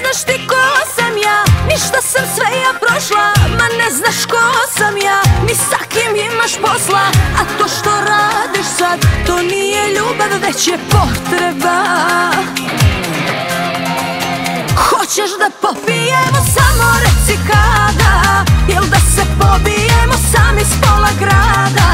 znaš ti ko sam ja, ništa sam sve ja prošla. Ma ne znaš ko sam ja, ni sa kim imaš posla. A to što radiš sad, to nije ljubav, već je potreba. Hoćeš da popijemo, samo reci kada, jel da se pobijemo sami s pola grada.